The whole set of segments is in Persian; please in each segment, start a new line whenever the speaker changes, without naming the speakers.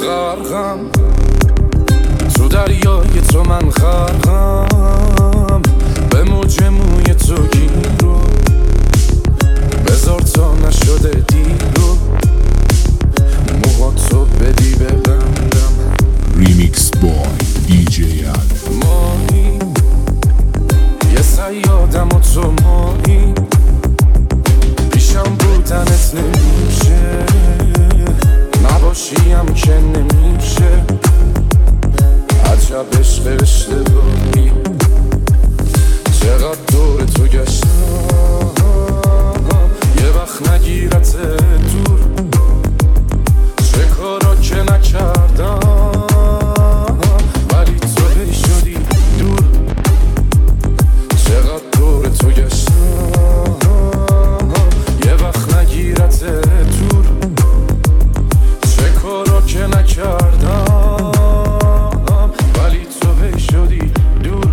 غرقم تو دریای تو، من غرقم به موج موی تو گیرو، بذار تا نشده دیرو، موها تو بدی ببندم.
ریمیکس بای دیجی
ماهی یه صیادم و تو ماهی، پیشم بودنت نمیشه، نباشیم که نمیشه، عجب عشق اشتباهی، چقدر دور تو گشتم، یه وقت نگیرت دور، چه کارا که نکردم ولی تو هی شدی دور، چقدر دور تو گشتم، یه وقت نگیرت دور، چه کارا که نکردم ولی تو هی شدی دور.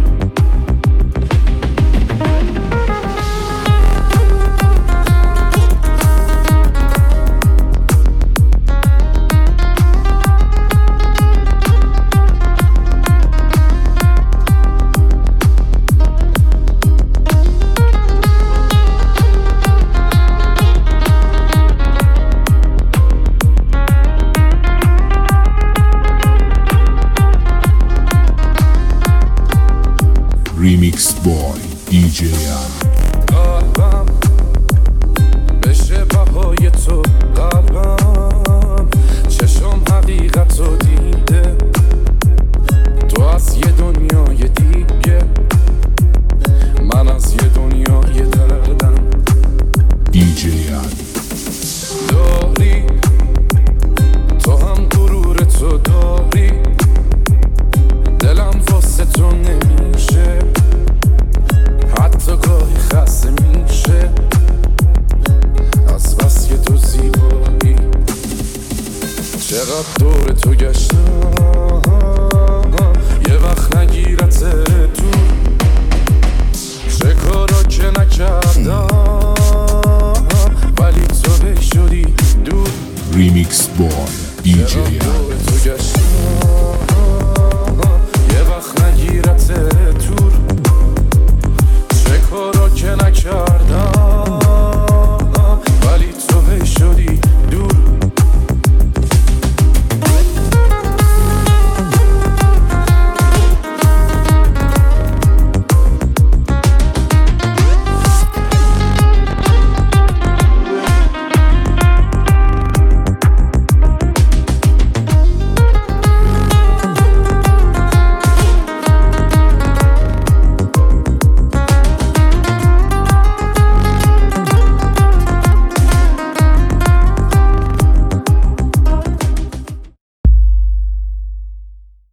ریمیکس بای دیجی
قلبم بشه بهای تو، قلبم چشم حقیقت رو دیده، تو از یه دنیای دیگه، من از یه دنیای دردم.
دیجی
داری تو هم غرور تو داری، دلم واسه تو نمیشه، حتی گاهی خسته میشه، از بس که تو زیبایی، چقدر دور تو گشتم، یه وقت نگیرت دور، چه کارا که نکردم ولی تو هی شدی دور.
ریمیکس بای دیجی